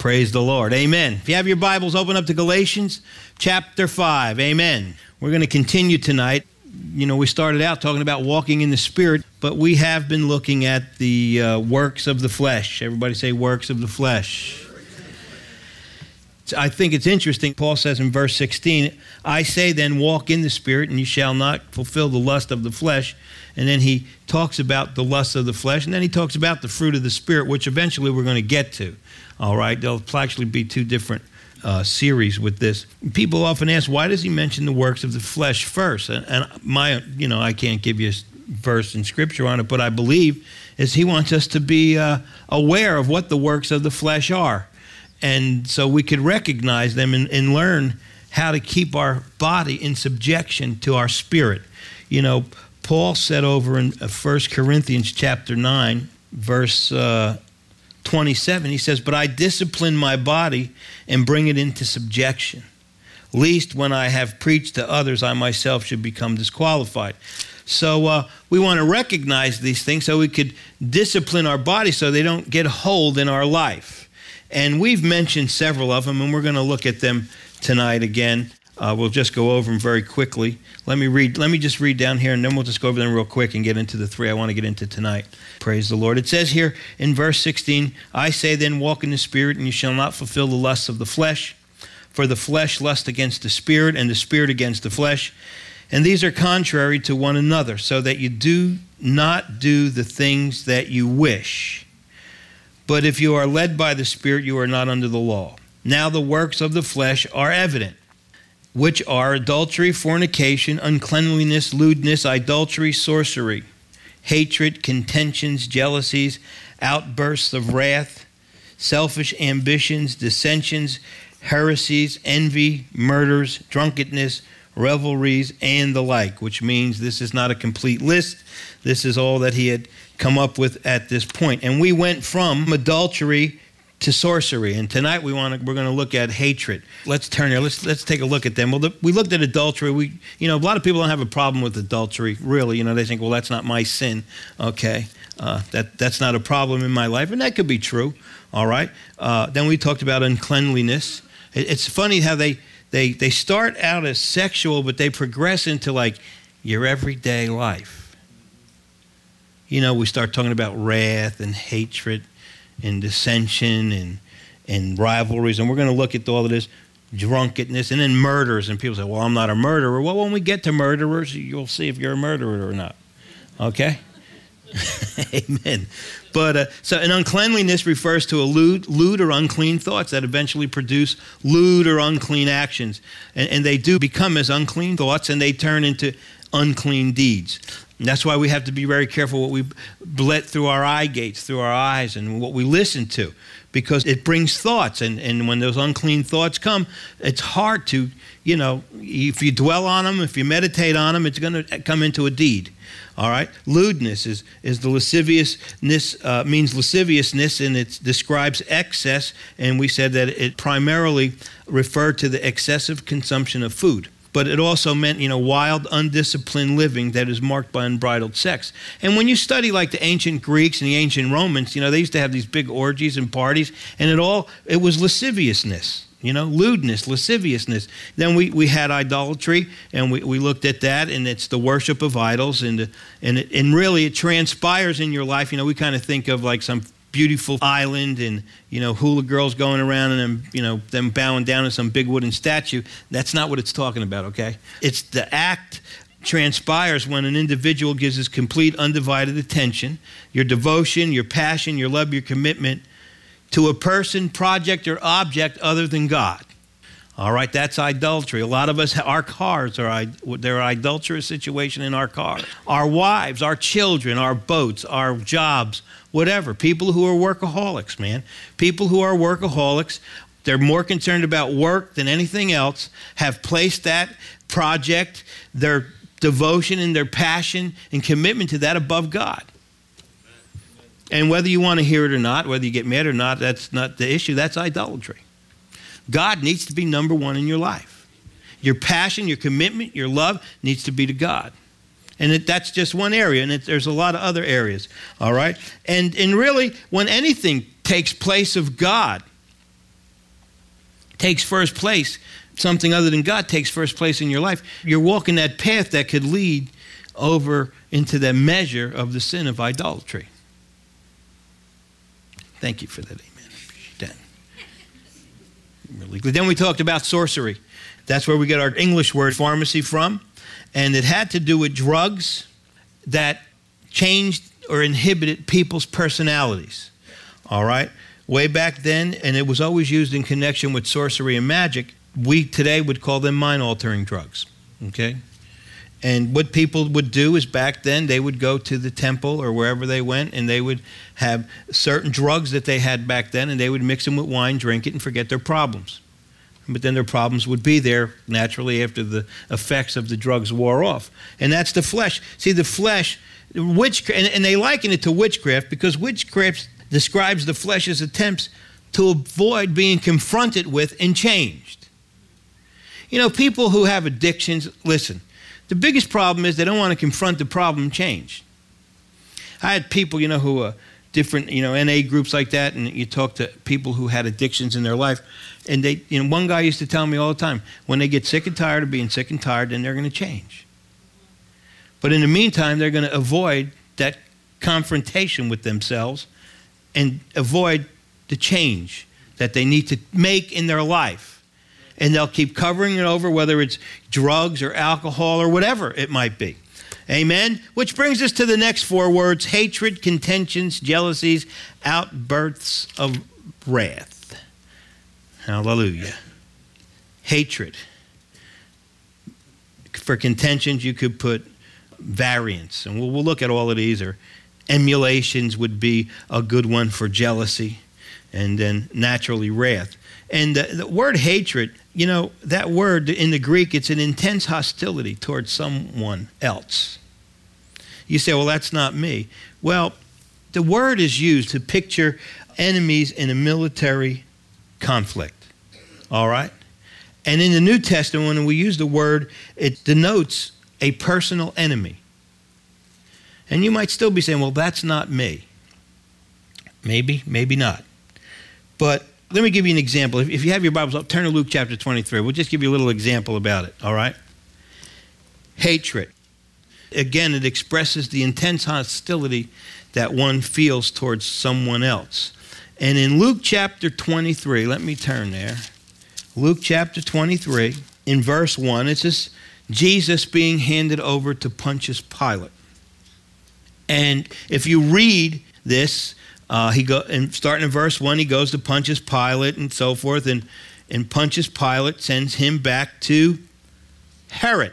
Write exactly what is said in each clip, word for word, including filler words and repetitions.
Praise the Lord. Amen. If you have your Bibles, open up to Galatians chapter five. Amen. We're going to continue tonight. You know, we started out talking about walking in the Spirit, but we have been looking at the uh, works of the flesh. Everybody say works of the flesh. I think it's interesting. Paul says in verse sixteen, I say then walk in the Spirit and you shall not fulfill the lust of the flesh. And then he talks about the lust of the flesh. And then he talks about the fruit of the Spirit, which eventually we're going to get to. All right. There'll actually be two different uh, series with this. People often ask, why does he mention the works of the flesh first? And, and my, you know, I can't give you a verse in Scripture on it, but I believe is he wants us to be uh, aware of what the works of the flesh are. And so we could recognize them and, and learn how to keep our body in subjection to our spirit. You know, Paul said over in First Corinthians chapter nine, verse uh, twenty-seven, he says, but I discipline my body and bring it into subjection, lest when I have preached to others, I myself should become disqualified. So uh, we want to recognize these things so we could discipline our body so they don't get hold in our life. And we've mentioned several of them, and we're going to look at them tonight again. Uh, we'll just go over them very quickly. Let me read. Let me just read down here, and then we'll just go over them real quick and get into the three I want to get into tonight. Praise the Lord. It says here in verse sixteen, I say then walk in the Spirit, and you shall not fulfill the lusts of the flesh. For the flesh lusts against the Spirit, and the Spirit against the flesh. And these are contrary to one another, so that you do not do the things that you wish. But if you are led by the Spirit, you are not under the law. Now the works of the flesh are evident, which are adultery, fornication, uncleanliness, lewdness, idolatry, sorcery, hatred, contentions, jealousies, outbursts of wrath, selfish ambitions, dissensions, heresies, envy, murders, drunkenness, revelries, and the like, which means this is not a complete list. This is all that he had come up with at this point. And we went from adultery to sorcery. And tonight we want to, we're going to look at hatred. Let's turn here. Let's let's take a look at them. Well, the, we looked at adultery. We, you know, a lot of people don't have a problem with adultery, really. You know, they think, well, that's not my sin. Okay, uh, that that's not a problem in my life, and that could be true. All right. Uh, then we talked about uncleanliness. It, it's funny how they they they start out as sexual, but they progress into like your everyday life. You know, we start talking about wrath and hatred and dissension and and rivalries, and we're going to look at all of this, drunkenness, and then murders. And people say, well, I'm not a murderer. Well, when we get to murderers, you'll see if you're a murderer or not. Okay? Amen. But uh, so an uncleanliness refers to a lewd, lewd or unclean thoughts that eventually produce lewd or unclean actions. And, and they do become as unclean thoughts, and they turn into unclean deeds. And that's why we have to be very careful what we let through our eye gates, through our eyes, and what we listen to, because it brings thoughts. And, and when those unclean thoughts come, it's hard to, you know, if you dwell on them, if you meditate on them, it's going to come into a deed. All right? Lewdness is, is the lasciviousness, uh, means lasciviousness, and it describes excess. And we said that it primarily referred to the excessive consumption of food. But it also meant, you know, wild, undisciplined living that is marked by unbridled sex. And when you study like the ancient Greeks and the ancient Romans, you know, they used to have these big orgies and parties, and it all, it was lasciviousness, you know, lewdness, lasciviousness. Then we, we had idolatry, and we, we looked at that, and it's the worship of idols, and the, and it, and really it transpires in your life. You know, we kind of think of like some beautiful island and, you know, hula girls going around and them, you know, them bowing down to some big wooden statue. That's not what it's talking about, okay? It's the act transpires when an individual gives his complete undivided attention, your devotion, your passion, your love, your commitment to a person, project, or object other than God. All right, that's idolatry. A lot of us, our cars are, they're an adulterous situation in our car. Our wives, our children, our boats, our jobs, whatever. People who are workaholics, man. People who are workaholics, they're more concerned about work than anything else, have placed that project, their devotion and their passion and commitment to that above God. And whether you want to hear it or not, whether you get mad or not, that's not the issue. That's idolatry. God needs to be number one in your life. Your passion, your commitment, your love needs to be to God. And it, that's just one area, and it, there's a lot of other areas, all right? And, and really, when anything takes place of God, takes first place, something other than God takes first place in your life, you're walking that path that could lead over into the measure of the sin of idolatry. Thank you for that, amen. Appreciate that. Really good. Then we talked about sorcery. That's where we get our English word pharmacy from. And it had to do with drugs that changed or inhibited people's personalities. All right? Way back then, and it was always used in connection with sorcery and magic, we today would call them mind-altering drugs. Okay? And what people would do is back then they would go to the temple or wherever they went, and they would have certain drugs that they had back then, and they would mix them with wine, drink it, and forget their problems. But then their problems would be there naturally after the effects of the drugs wore off. And that's the flesh. See, the flesh, witchcraft, and, and they liken it to witchcraft because witchcraft describes the flesh's attempts to avoid being confronted with and changed. You know, people who have addictions, listen, the biggest problem is they don't want to confront the problem and change. I had people, you know, who are different, you know, N A groups like that, and you talk to people who had addictions in their life, and they, you know, one guy used to tell me all the time, when they get sick and tired of being sick and tired, then they're going to change. But in the meantime, they're going to avoid that confrontation with themselves and avoid the change that they need to make in their life. And they'll keep covering it over, whether it's drugs or alcohol or whatever it might be. Amen? Which brings us to the next four words: hatred, contentions, jealousies, outbursts of wrath. Hallelujah. Hatred. For contentions, you could put variance. And we'll, we'll look at all of these. Or emulations would be a good one for jealousy. And then naturally wrath. And the, the word hatred, you know, that word in the Greek, it's an intense hostility towards someone else. You say, well, that's not me. Well, the word is used to picture enemies in a military conflict. All right? And in the New Testament, when we use the word, it denotes a personal enemy. And you might still be saying, well, that's not me. Maybe, maybe not. But let me give you an example. If you have your Bibles up, turn to Luke chapter twenty-three. We'll just give you a little example about it, all right? Hatred. Again, it expresses the intense hostility that one feels towards someone else. And in Luke chapter twenty-three, let me turn there. Luke chapter twenty-three, in verse one, it says, Jesus being handed over to Pontius Pilate. And if you read this, uh, he go and starting in verse one, he goes to Pontius Pilate and so forth, and, and Pontius Pilate sends him back to Herod.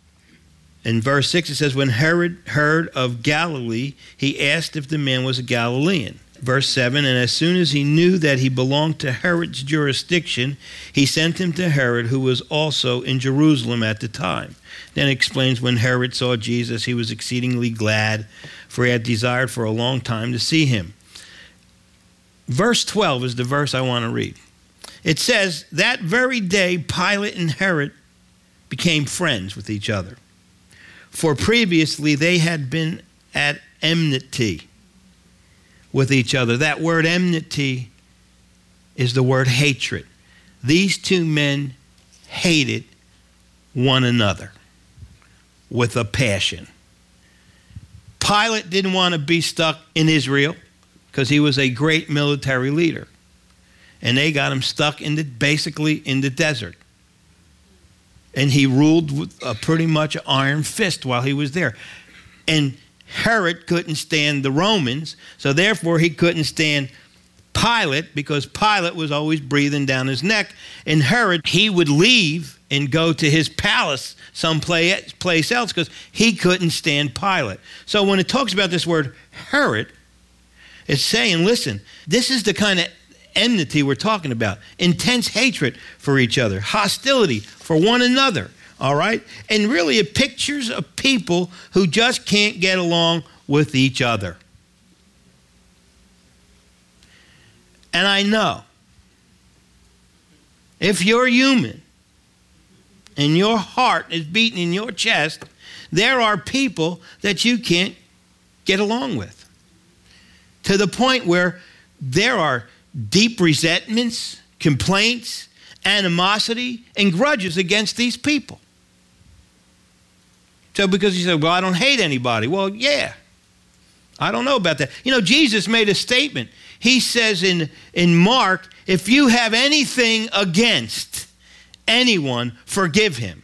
In verse six, it says, when Herod heard of Galilee, he asked if the man was a Galilean. Verse seven, and as soon as he knew that he belonged to Herod's jurisdiction, he sent him to Herod, who was also in Jerusalem at the time. Then it explains, when Herod saw Jesus, he was exceedingly glad, for he had desired for a long time to see him. Verse twelve is the verse I want to read. It says, that very day Pilate and Herod became friends with each other. For previously they had been at enmity with each other. That word enmity is the word hatred. These two men hated one another with a passion. Pilate didn't want to be stuck in Israel because he was a great military leader. And they got him stuck in the, basically in the desert. And he ruled with a pretty much iron fist while he was there. And Herod couldn't stand the Romans, so therefore he couldn't stand Pilate, because Pilate was always breathing down his neck. And Herod, he would leave and go to his palace someplace else because he couldn't stand Pilate. So when it talks about this word Herod, it's saying, listen, this is the kind of enmity we're talking about. Intense hatred for each other. Hostility for one another. All right? And really it pictures of people who just can't get along with each other. And I know, if you're human and your heart is beating in your chest, there are people that you can't get along with. To the point where there are deep resentments, complaints, animosity and grudges against these people. So because he said, well, I don't hate anybody. Well, yeah. I don't know about that. You know, Jesus made a statement. He says in, in Mark, if you have anything against anyone, forgive him.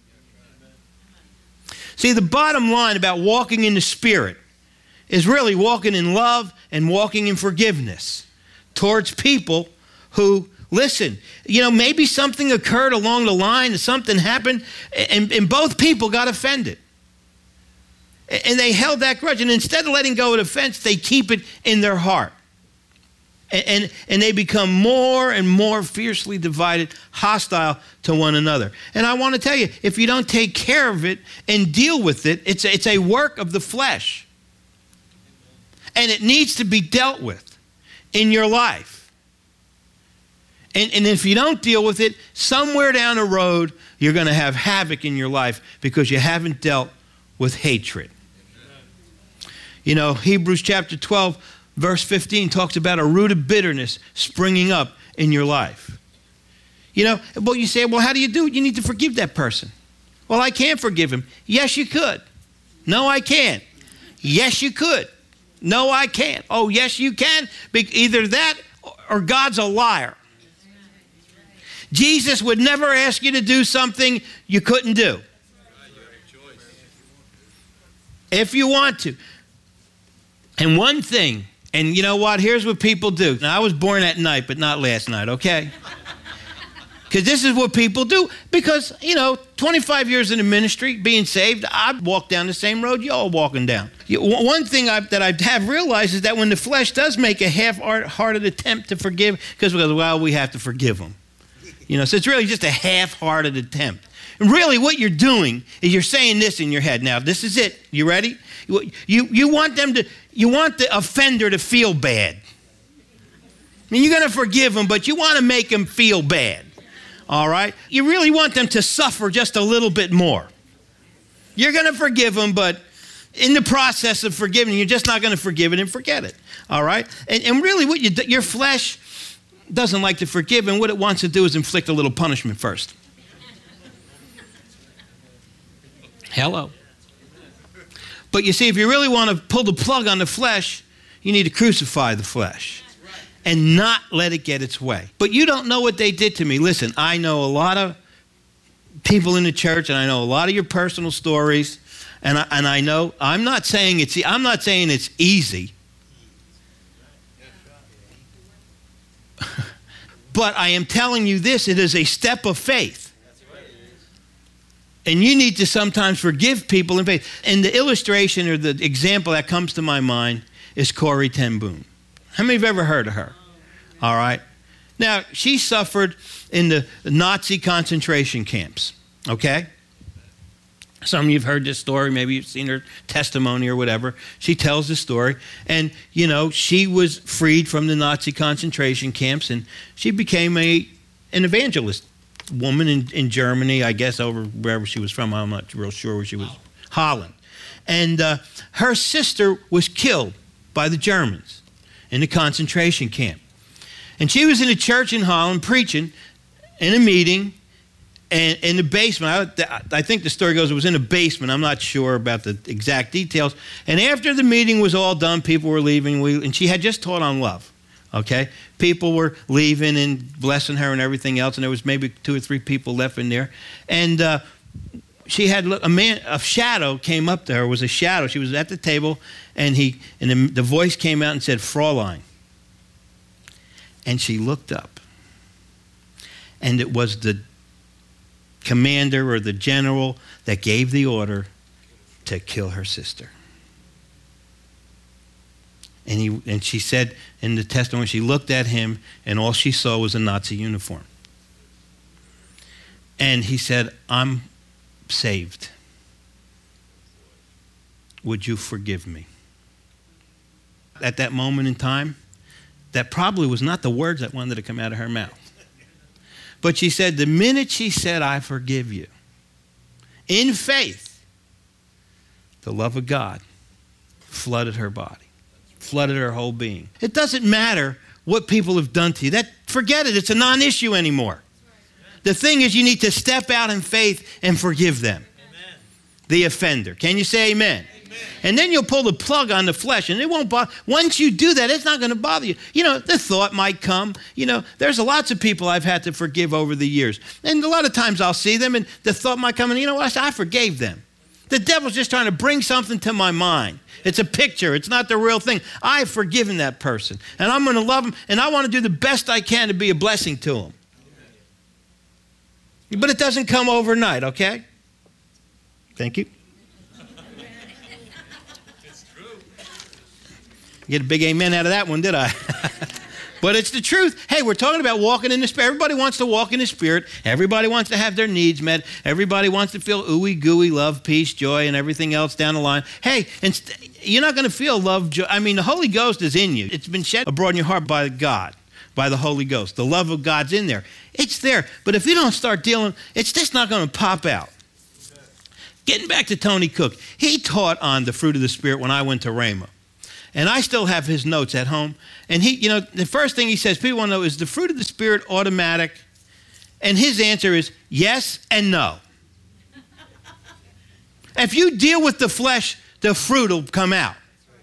See, the bottom line about walking in the Spirit is really walking in love and walking in forgiveness towards people who, listen, you know, maybe something occurred along the line, something happened, and, and both people got offended. And they held that grudge. And instead of letting go of the offense, they keep it in their heart. And, and, and they become more and more fiercely divided, hostile to one another. And I want to tell you, if you don't take care of it and deal with it, it's a, it's a work of the flesh. And it needs to be dealt with in your life. And, and if you don't deal with it, somewhere down the road, you're going to have havoc in your life because you haven't dealt with hatred. You know, Hebrews chapter twelve, verse fifteen talks about a root of bitterness springing up in your life. You know, well, you say, well, how do you do it? You need to forgive that person. Well, I can't forgive him. Yes, you could. No, I can't. Yes, you could. No, I can't. Oh, yes, you can. Either that or God's a liar. Jesus would never ask you to do something you couldn't do. If you want to. And one thing, and you know what? Here's what people do. Now, I was born at night, but not last night, okay? Because this is what people do. Because, you know, twenty-five years in the ministry, being saved, I walk down the same road y'all walking down. One thing I, that I have realized is that when the flesh does make a half-hearted attempt to forgive, because, well, we have to forgive them. You know, so it's really just a half-hearted attempt. And really what you're doing is you're saying this in your head. Now, this is it. You ready? You, you, you want them to, you want the offender to feel bad. I mean, you're going to forgive them, but you want to make them feel bad. All right? You really want them to suffer just a little bit more. You're going to forgive them, but in the process of forgiving, you're just not going to forgive it and forget it. All right? And, and really what you do, your flesh doesn't like to forgive, and what it wants to do is inflict a little punishment first. Hello. But you see, if you really want to pull the plug on the flesh, you need to crucify the flesh and not let it get its way. But you don't know what they did to me. Listen, I know a lot of people in the church, and I know a lot of your personal stories, and I, and I know I'm not saying it's I'm not saying it's easy. But I am telling you this, it is a step of faith. And you need to sometimes forgive people in faith. And the illustration or the example that comes to my mind is Corrie ten Boom. How many have ever heard of her? All right. Now, she suffered in the Nazi concentration camps, okay? Some of you have heard this story. Maybe you've seen her testimony or whatever. She tells the story. And, you know, she was freed from the Nazi concentration camps, and she became a an evangelist. Woman in, in Germany, I guess over wherever she was from. I'm not real sure where she was. Holland. And uh, her sister was killed by the Germans in the concentration camp. And she was in a church in Holland preaching in a meeting and in the basement. I, I think the story goes it was in a basement. I'm not sure about the exact details. And after the meeting was all done, people were leaving, we, and she had just taught on love. Okay, people were leaving and blessing her and everything else, and there was maybe two or three people left in there. And uh, she had a man, a shadow came up to her. It was a shadow. She was at the table, and he and the, the voice came out and said, "Fraulein." And she looked up, and it was the commander or the general that gave the order to kill her sister. And he and she said in the testimony, she looked at him and all she saw was a Nazi uniform. And he said, "I'm saved. Would you forgive me?" At that moment in time, that probably was not the words that wanted to come out of her mouth. But she said, the minute she said, "I forgive you," in faith, the love of God flooded her body. Flooded her whole being. It doesn't matter what people have done to you. That forget it. It's a non-issue anymore. The thing is, you need to step out in faith and forgive them. Amen. The offender. Can you say amen? Amen? And then you'll pull the plug on the flesh, and it won't bother. Once you do that, it's not going to bother you. You know, the thought might come. You know, there's lots of people I've had to forgive over the years. And a lot of times I'll see them, and the thought might come, and you know what? I say, I forgave them. The devil's just trying to bring something to my mind. It's a picture. It's not the real thing. I've forgiven that person, and I'm going to love them, and I want to do the best I can to be a blessing to them. But it doesn't come overnight, okay? Thank you. It's true. Get a big amen out of that one, did I? But it's the truth. Hey, we're talking about walking in the Spirit. Everybody wants to walk in the Spirit. Everybody wants to have their needs met. Everybody wants to feel ooey gooey, love, peace, joy, and everything else down the line. Hey, and st- you're not going to feel love, joy. I mean, the Holy Ghost is in you. It's been shed abroad in your heart by God, by the Holy Ghost. The love of God's in there. It's there. But if you don't start dealing, it's just not going to pop out. Getting back to Tony Cook, he taught on the fruit of the Spirit when I went to Rhema. And I still have his notes at home. And he, you know, the first thing he says, people want to know, is the fruit of the Spirit automatic? And his answer is yes and no. If you deal with the flesh, the fruit will come out.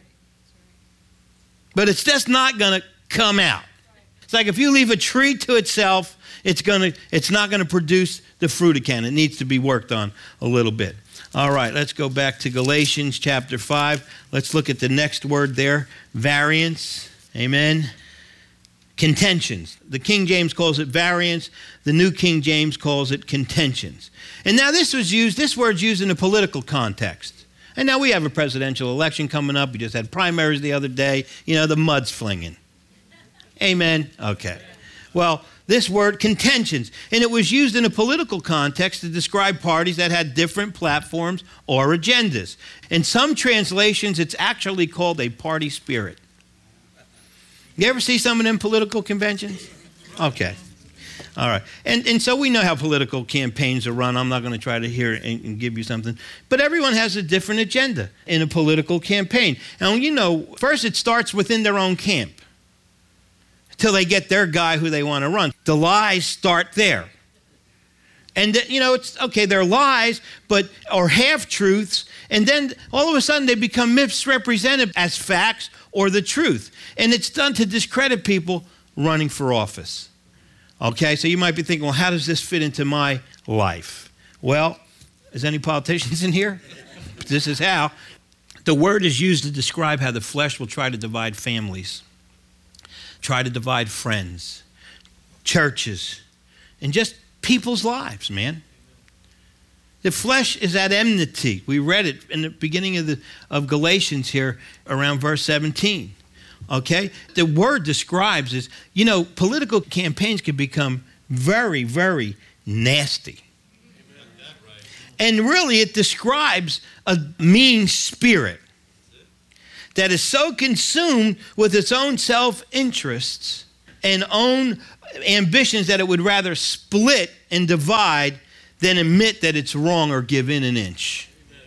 But it's just not going to come out. It's like if you leave a tree to itself, it's going to, it's not going to produce the fruit it can. It needs to be worked on a little bit. All right, let's go back to Galatians chapter five. Let's look at the next word there, variance. Amen. Contentions. The King James calls it variance. The New King James calls it contentions. And now this was used, this word's used in a political context. And now we have a presidential election coming up. We just had primaries the other day. You know, the mud's flinging. Amen. Okay. Well, this word, contentions, and it was used in a political context to describe parties that had different platforms or agendas. In some translations, it's actually called a party spirit. You ever see some of them political conventions? Okay. All right. And and so we know how political campaigns are run. I'm not going to try to hear and, and give you something. But everyone has a different agenda in a political campaign. And you know, first it starts within their own camp, till they get their guy who they want to run. The lies start there. And, you know, it's, okay, they're lies, but, or half-truths, and then all of a sudden they become misrepresented as facts or the truth. And it's done to discredit people running for office. Okay, so you might be thinking, well, how does this fit into my life? Well, is any politicians in here? This is how. The word is used to describe how the flesh will try to divide families, try to divide friends, churches, and just people's lives, man. The flesh is at enmity. We read it in the beginning of the of Galatians here around verse seventeen. Okay? The word describes is, you know, political campaigns can become very, very nasty. And really it describes a mean spirit that is so consumed with its own self-interests and own ambitions that it would rather split and divide than admit that it's wrong or give in an inch.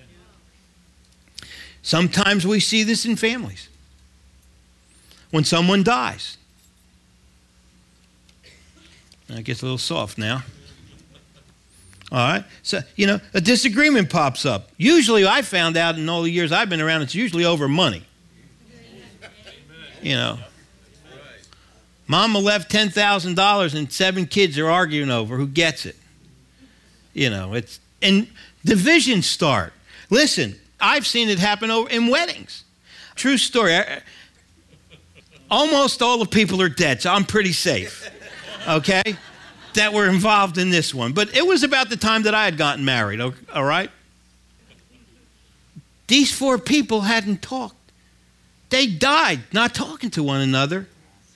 Sometimes we see this in families. When someone dies. It gets a little soft now. All right. So, you know, a disagreement pops up. Usually I found out in all the years I've been around, it's usually over money. You know, mama left ten thousand dollars and seven kids are arguing over who gets it. You know, it's, and divisions start. Listen, I've seen it happen over in weddings. True story. I, almost all the people are dead, so I'm pretty safe, okay, that were involved in this one. But it was about the time that I had gotten married, all right? These four people hadn't talked. They died not talking to one another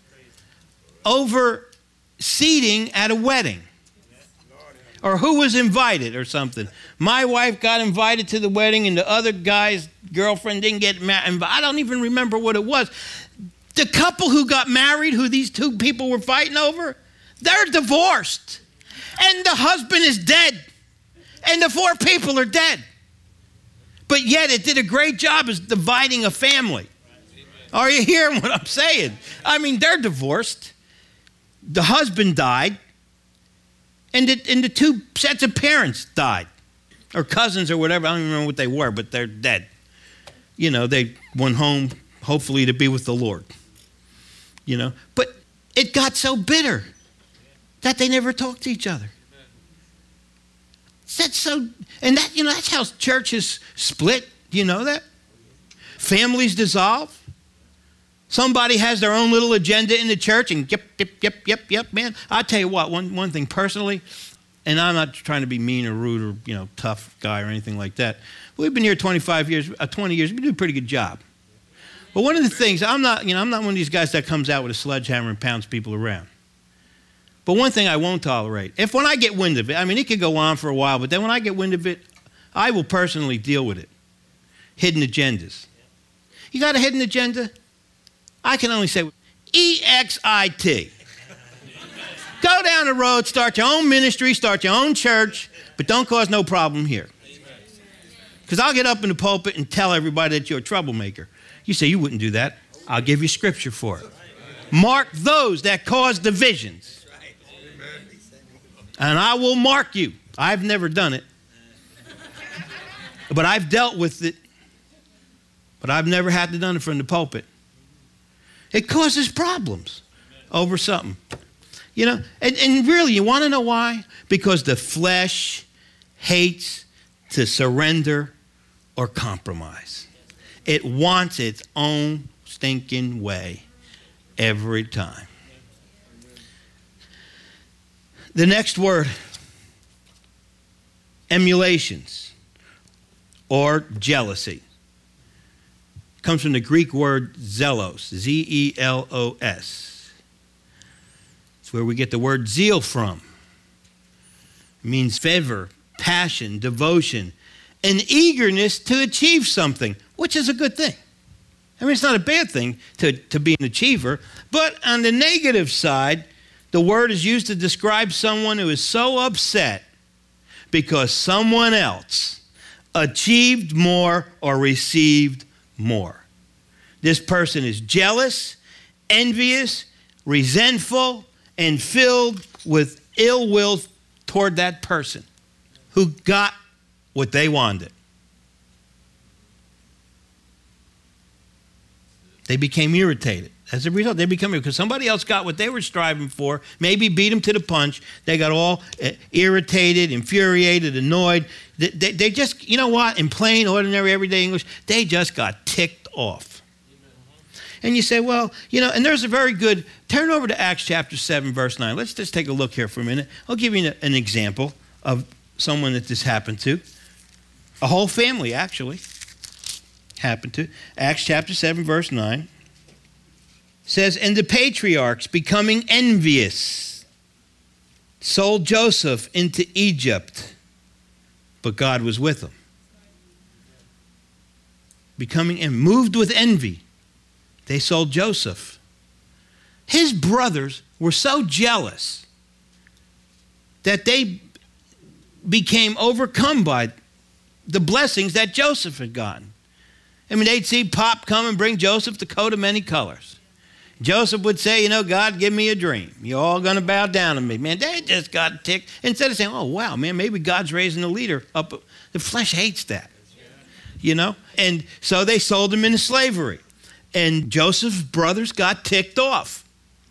over seating at a wedding or who was invited or something. My wife got invited to the wedding and the other guy's girlfriend didn't get married. I don't even remember what it was. The couple who got married, who these two people were fighting over, they're divorced. And the husband is dead. And the four people are dead. But yet it did a great job as dividing a family. Are you hearing what I'm saying? I mean, they're divorced. The husband died. And the, and the two sets of parents died, or cousins or whatever. I don't even remember what they were, but they're dead. You know, they went home, hopefully, to be with the Lord. You know, but it got so bitter that they never talked to each other. That's so, and that, you know, that's how churches split. Do you know that? Families dissolve. Somebody has their own little agenda in the church, and yep, yep, yep, yep, yep, man. I'll tell you what, one, one thing personally, and I'm not trying to be mean or rude or, you know, tough guy or anything like that. We've been here twenty-five years, uh, twenty years. We do a pretty good job. But one of the things, I'm not, you know, I'm not one of these guys that comes out with a sledgehammer and pounds people around. But one thing I won't tolerate, if when I get wind of it, I mean, it could go on for a while, but then when I get wind of it, I will personally deal with it. Hidden agendas. You got a hidden agenda? I can only say E X I T. Go down the road, start your own ministry, start your own church, but don't cause no problem here. Because I'll get up in the pulpit and tell everybody that you're a troublemaker. You say, you wouldn't do that. I'll give you scripture for it. Mark those that cause divisions. And I will mark you. I've never done it. But I've dealt with it. But I've never had to done it from the pulpit. It causes problems over something. You know, and, and really, you want to know why? Because the flesh hates to surrender or compromise. It wants its own stinking way every time. The next word, emulations or jealousy. Comes from the Greek word zelos, Z E L O S. It's where we get the word zeal from. It means fervor, passion, devotion, an eagerness to achieve something, which is a good thing. I mean, it's not a bad thing to, to be an achiever, but on the negative side, the word is used to describe someone who is so upset because someone else achieved more or received more. This person is jealous, envious, resentful, and filled with ill will toward that person who got what they wanted. They became irritated. As a result, they become irritated because somebody else got what they were striving for, maybe beat them to the punch. They got all uh, irritated, infuriated, annoyed. They, they, they just, you know what, in plain, ordinary, everyday English, they just got ticked off. And you say, well, you know, and there's a very good, turn over to Acts chapter seven, verse nine. Let's just take a look here for a minute. I'll give you an example of someone that this happened to. A whole family, actually, happened to. Acts chapter seven, verse nine. Says, and the patriarchs, becoming envious, sold Joseph into Egypt, but God was with him. Becoming and moved with envy, they sold Joseph. His brothers were so jealous that they became overcome by the blessings that Joseph had gotten. I mean, they'd see Pop come and bring Joseph the coat of many colors. Joseph would say, you know, God, give me a dream. You're all going to bow down to me. Man, they just got ticked. Instead of saying, oh, wow, man, maybe God's raising a leader up. The flesh hates that, you know. And so they sold him into slavery. And Joseph's brothers got ticked off.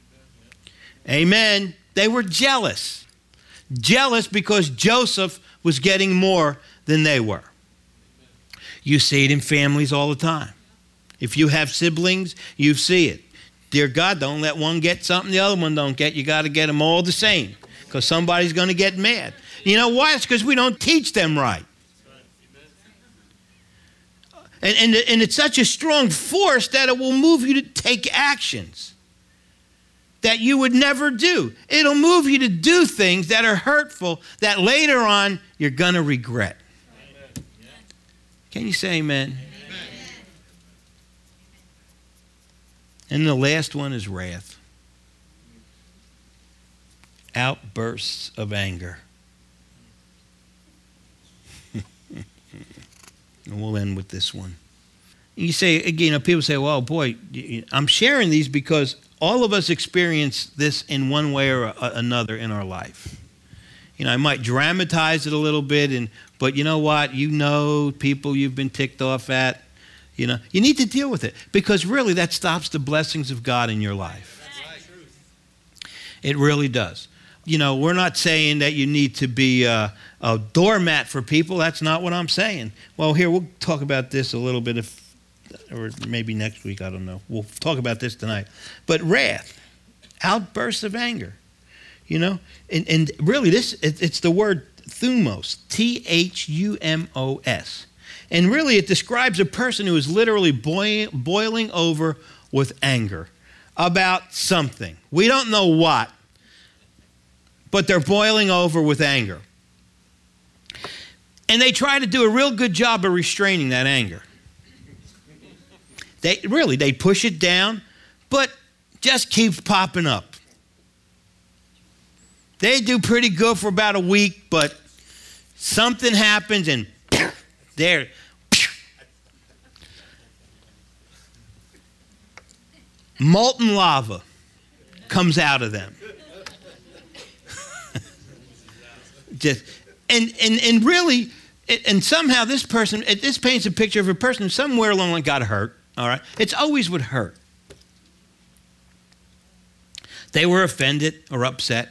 Amen. They were jealous. Jealous because Joseph was getting more than they were. You see it in families all the time. If you have siblings, you see it. Dear God, don't let one get something the other one don't get. You got to get them all the same because somebody's going to get mad. You know why? It's because we don't teach them right. And, and, and it's such a strong force that it will move you to take actions that you would never do. It'll move you to do things that are hurtful that later on you're going to regret. Amen. Can you say amen? Amen? And the last one is wrath. Outbursts of anger. And we'll end with this one. You say, again, you know, people say, well, boy, I'm sharing these because all of us experience this in one way or another in our life. You know, I might dramatize it a little bit, and but you know what? You know people you've been ticked off at. You know, you need to deal with it because really that stops the blessings of God in your life. It really does. You know, we're not saying that you need to be a, a doormat for people. That's not what I'm saying. Well, here, we'll talk about this a little bit, if, or maybe next week, I don't know. We'll talk about this tonight. But wrath, outbursts of anger, you know. And, and really, this it, it's the word thumos, T H U M O S. And really, it describes a person who is literally boil, boiling over with anger about something. We don't know what, but they're boiling over with anger. And they try to do a real good job of restraining that anger. They really, they push it down, but just keeps popping up. They do pretty good for about a week, but something happens and there. Molten lava comes out of them. Just and and and really, and somehow this person, this paints a picture of a person who somewhere along the line got hurt. All right, it's always would hurt. They were offended or upset.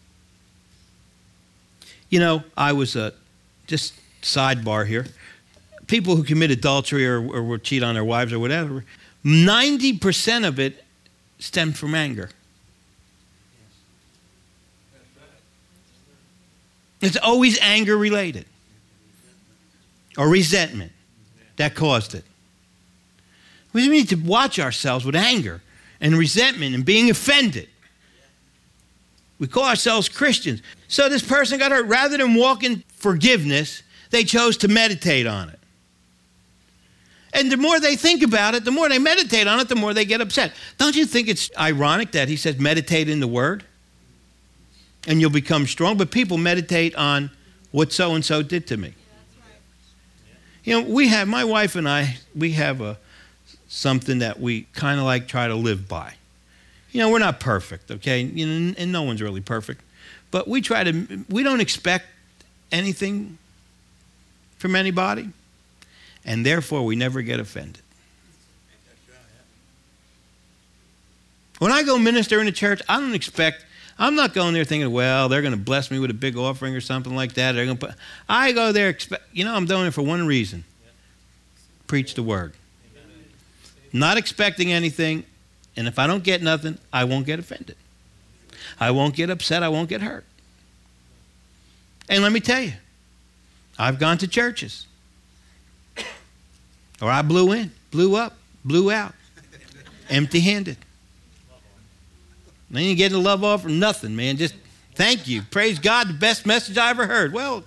You know, I was a just sidebar here. People who commit adultery or, or would cheat on their wives or whatever, ninety percent of it stemmed from anger. It's always anger related or resentment that caused it. We need to watch ourselves with anger and resentment and being offended. We call ourselves Christians. So this person got hurt. Rather than walk in forgiveness, they chose to meditate on it. And the more they think about it, the more they meditate on it, the more they get upset. Don't you think it's ironic that he says meditate in the word? And you'll become strong. But people meditate on what so-and-so did to me. You know, we have, my wife and I, we have a something that we kind of like try to live by. You know, we're not perfect, okay? You know, and no one's really perfect. But we try to, we don't expect anything from anybody. And therefore, we never get offended. When I go minister in a church, I don't expect, I'm not going there thinking, well, they're going to bless me with a big offering or something like that. They're going to put, I go there, expect, you know, I'm doing it for one reason. Preach the word. Not expecting anything, and if I don't get nothing, I won't get offended. I won't get upset. I won't get hurt. And let me tell you, I've gone to churches. Or I blew in, blew up, blew out, empty-handed. They ain't getting a love offer, nothing, man. Just thank you. Praise God, the best message I ever heard. Well,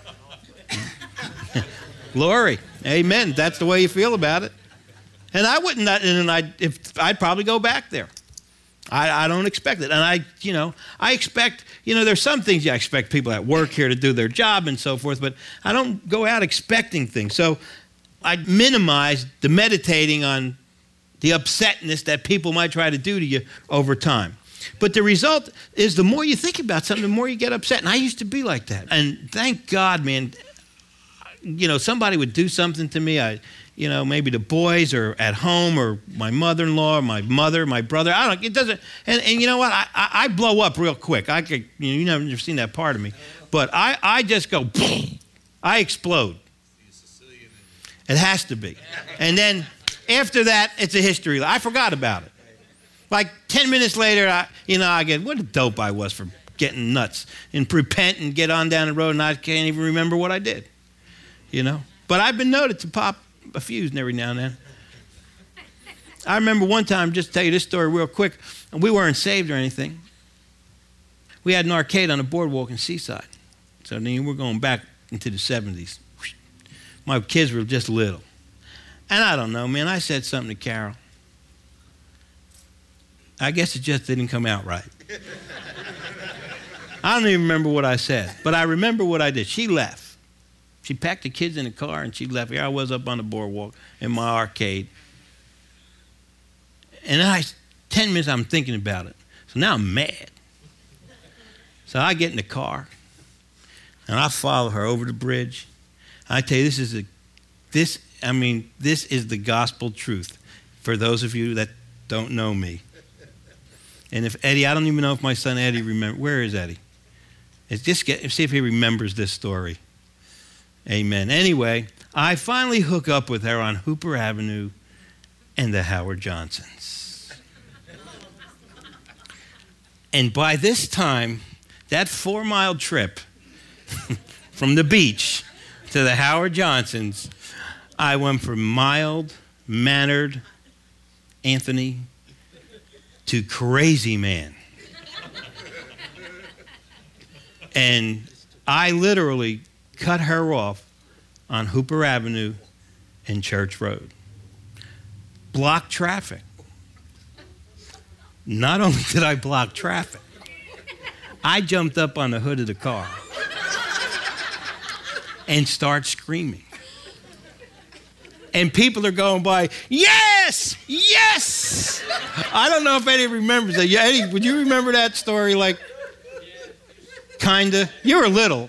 glory. Amen. That's the way you feel about it. And I wouldn't, and I, if I'd probably go back there. I, I don't expect it. And I, you know, I expect, you know, there's some things I expect people at work here to do their job and so forth, but I don't go out expecting things. So I minimize the meditating on the upsetness that people might try to do to you over time. But the result is the more you think about something, the more you get upset. And I used to be like that. And thank God, man, you know, somebody would do something to me. I, you know, maybe the boys or at home or my mother-in-law or my mother, my brother. I don't know. It doesn't. And, and you know what? I, I, I blow up real quick. I could, you know, you've never, never seen that part of me. But I, I just go, I explode. It has to be. And then after that, it's a history. I forgot about it. Like ten minutes later, I, you know, I get, what a dope I was for getting nuts and repent and get on down the road, and I can't even remember what I did, you know. But I've been noted to pop a fuse every now and then. I remember one time, just to tell you this story real quick, and we weren't saved or anything. We had an arcade on the boardwalk in Seaside. So then we're going back into the seventies. My kids were just little. And I don't know, man, I said something to Carol. I guess it just didn't come out right. I don't even remember what I said, but I remember what I did. She left. She packed the kids in the car and she left. Here I was up on the boardwalk in my arcade. And I, ten minutes I'm thinking about it. So now I'm mad. So I get in the car And I follow her over the bridge. I tell you, this is a, this, I mean, this is the gospel truth for those of you that don't know me. And if Eddie, I don't even know if my son Eddie remember. Where is Eddie? It's just get, see if he remembers this story. Amen. Anyway, I finally hook up with her on Hooper Avenue and the Howard Johnsons. And by this time, that four-mile trip from the beach to the Howard Johnsons, I went from mild-mannered Anthony to crazy man. And I literally cut her off on Hooper Avenue and Church Road. Blocked traffic. Not only did I block traffic, I jumped up on the hood of the car and start screaming. And people are going by, yes, yes. I don't know if Eddie remembers that. Yeah, Eddie, would you remember that story? Like, kinda. You were little.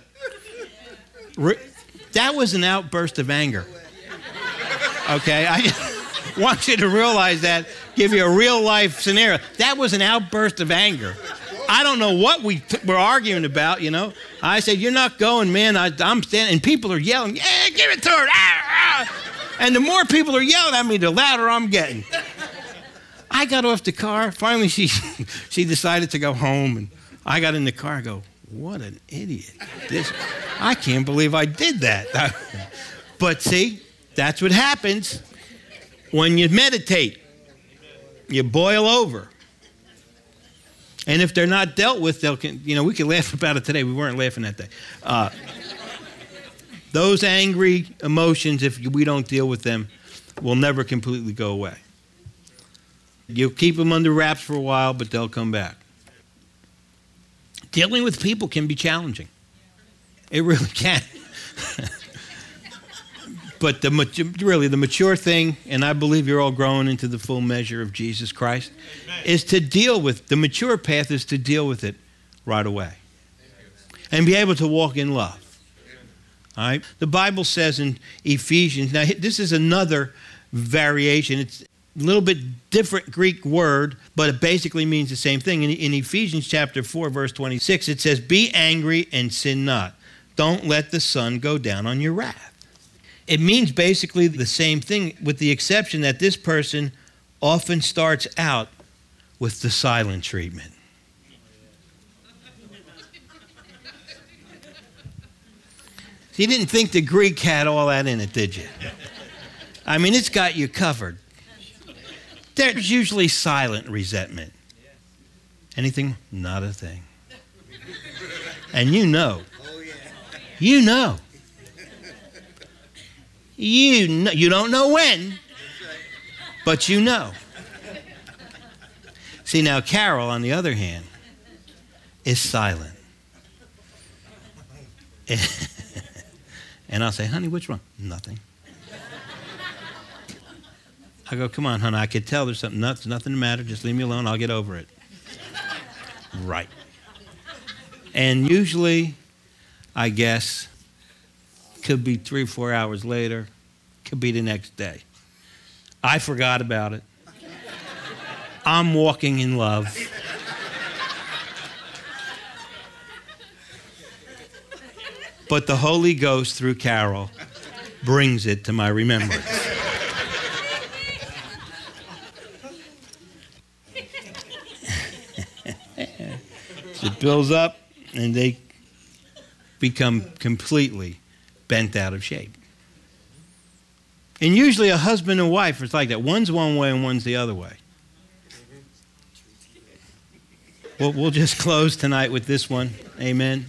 That was an outburst of anger. Okay, I want you to realize that. Give you a real life scenario. That was an outburst of anger. I don't know what we t- were arguing about. You know, I said, "You're not going, man." I, I'm standing, and people are yelling, "Yeah, give it to her!" Ah, ah. And the more people are yelling at me, the louder I'm getting. I got off the car. Finally, she she decided to go home, and I got in the car. I go, what an idiot! This, I can't believe I did that. But see, that's what happens when you meditate. You boil over. And if they're not dealt with, they'll, you know, we can laugh about it today. We weren't laughing that day. Uh, those angry emotions, if we don't deal with them, will never completely go away. You'll keep them under wraps for a while, but they'll come back. Dealing with people can be challenging. It really can. But the really the mature thing, and I believe you're all growing into the full measure of Jesus Christ, Amen. Is to deal with, the mature path is to deal with it right away. And be able to walk in love. All right? The Bible says in Ephesians, now this is another variation. It's a little bit different Greek word, but it basically means the same thing. In, in Ephesians chapter four, verse twenty-six, it says, be angry and sin not. Don't let the sun go down on your wrath. It means basically the same thing, with the exception that this person often starts out with the silent treatment. You didn't think the Greek had all that in it, did you? I mean, it's got you covered. There's usually silent resentment. Anything? Not a thing. And you know. You know. You know, you don't know when, but you know. See, now Carol, on the other hand, is silent. And I'll say, honey, what's wrong? Nothing. I go, come on, honey, I could tell there's something, nothing, nothing the matter. Just leave me alone. I'll get over it. Right. And usually, I guess, could be three or four hours later, could be the next day. I forgot about it. I'm walking in love. But the Holy Ghost, through Carol, brings it to my remembrance. It builds up, and they become completely bent out of shape. And usually a husband and wife is like that. One's one way and one's the other way. Well, we'll just close tonight with this one. Amen.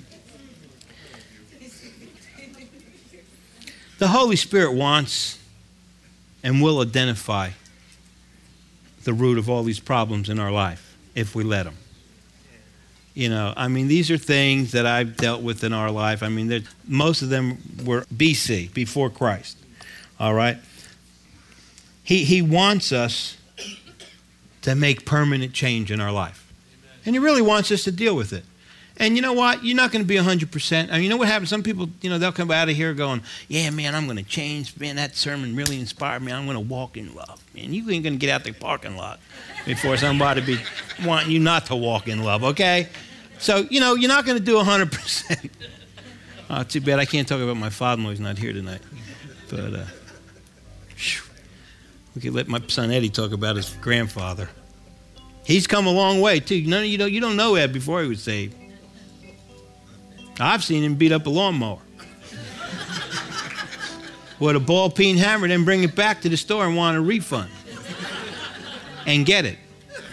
The Holy Spirit wants and will identify the root of all these problems in our life if we let him. You know, I mean, these are things that I've dealt with in our life. I mean, most of them were B C, before Christ. All right? He, he wants us to make permanent change in our life. And he really wants us to deal with it. And you know what? You're not going to be one hundred percent. I mean, you know what happens? Some people, you know, they'll come out of here going, yeah, man, I'm going to change. Man, that sermon really inspired me. I'm going to walk in love. Man, you ain't going to get out the parking lot before somebody be wanting you not to walk in love, okay? So, you know, you're not going to do one hundred percent. Oh, too bad I can't talk about my father-in-law. He's not here tonight. But uh, we could let my son Eddie talk about his grandfather. He's come a long way, too. None of you don't, you don't know Ed before he was saved. I've seen him beat up a lawnmower with a ball peen hammer, then bring it back to the store and want a refund and get it.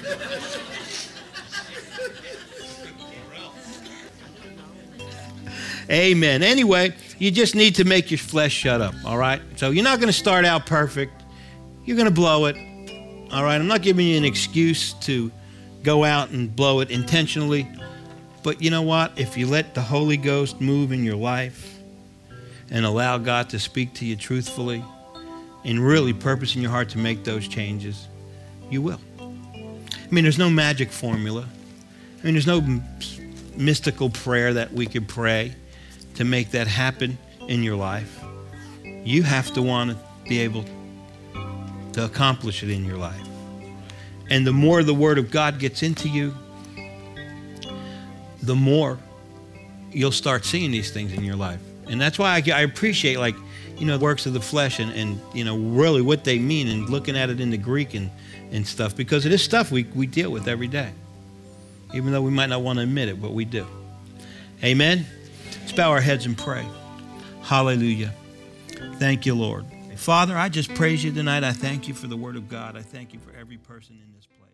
Amen. Anyway, you just need to make your flesh shut up, all right? So you're not going to start out perfect. You're going to blow it, all right? I'm not giving you an excuse to go out and blow it intentionally. But you know what? If you let the Holy Ghost move in your life and allow God to speak to you truthfully and really purpose in your heart to make those changes, you will. I mean, there's no magic formula. I mean, there's no mystical prayer that we could pray to make that happen in your life. You have to want to be able to accomplish it in your life. And the more the Word of God gets into you, the more you'll start seeing these things in your life. And that's why I, I appreciate, like, you know, the works of the flesh and, and, you know, really what they mean and looking at it in the Greek and, and stuff, because it is stuff we, we deal with every day, even though we might not want to admit it, but we do. Amen? Let's bow our heads and pray. Hallelujah. Thank you, Lord. Father, I just praise you tonight. I thank you for the Word of God. I thank you for every person in this place.